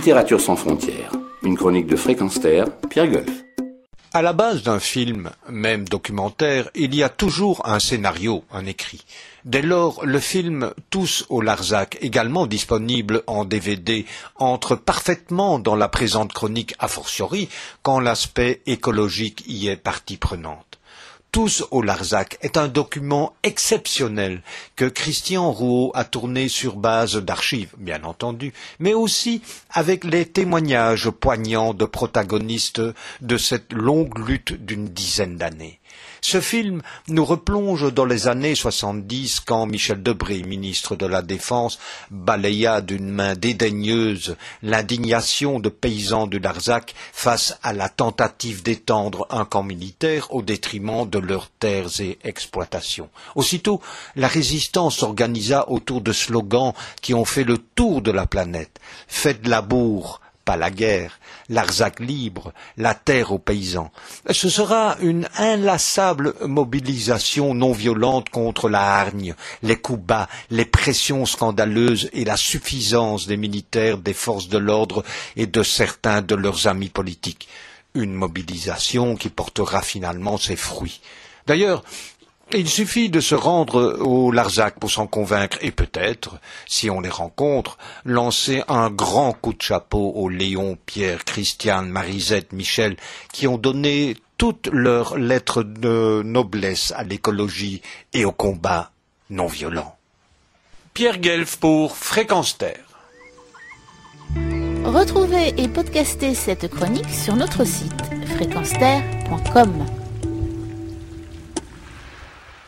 Littérature sans frontières, une chronique de Fréquence Terre, Pierre Golf. À la base d'un film, même documentaire, il y a toujours un scénario, un écrit. Dès lors, le film Tous au Larzac, également disponible en DVD, entre parfaitement dans la présente chronique a fortiori quand l'aspect écologique y est partie prenante. Tous au Larzac est un document exceptionnel que Christian Rouault a tourné sur base d'archives, bien entendu, mais aussi avec les témoignages poignants de protagonistes de cette longue lutte d'une dizaine d'années. Ce film nous replonge dans les années 70 quand Michel Debré, ministre de la Défense, balaya d'une main dédaigneuse l'indignation de paysans du Larzac face à la tentative d'étendre un camp militaire au détriment de leurs terres et exploitations. Aussitôt, la résistance s'organisa autour de slogans qui ont fait le tour de la planète. Faites labour, pas la guerre, Larzac libre, la terre aux paysans. Ce sera une inlassable mobilisation non violente contre la hargne, les coups bas, les pressions scandaleuses et la suffisance des militaires, des forces de l'ordre et de certains de leurs amis politiques. Une mobilisation qui portera finalement ses fruits. D'ailleurs, il suffit de se rendre au Larzac pour s'en convaincre et peut-être, si on les rencontre, lancer un grand coup de chapeau aux Léon, Pierre, Christiane, Marisette, Michel, qui ont donné toutes leurs lettres de noblesse à l'écologie et au combat non violent. Pierre Guelf pour Fréquence Terre. Retrouvez et podcastez cette chronique sur notre site fréquenceterre.com.